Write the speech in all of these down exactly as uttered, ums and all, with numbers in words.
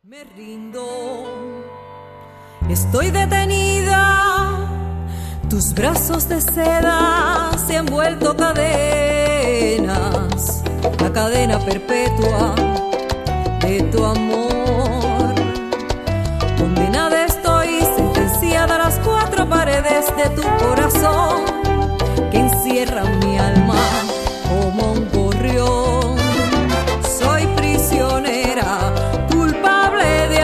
Me rindo, estoy detenida, tus brazos de seda se han vuelto cadenas, la cadena perpetua de tu amor. Condenada estoy, sentenciada a las cuatro paredes de tu corazón, que encierran mi alma como un gorrión. Soy prisionera, culpable de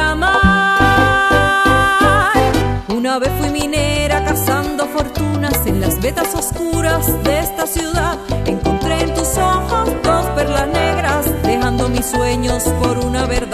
amar. Una vez fui minera cazando fortunas en las vetas oscuras de esta ciudad. Encontré en tus ojos dos perlas negras, dejando mis sueños por una verdad.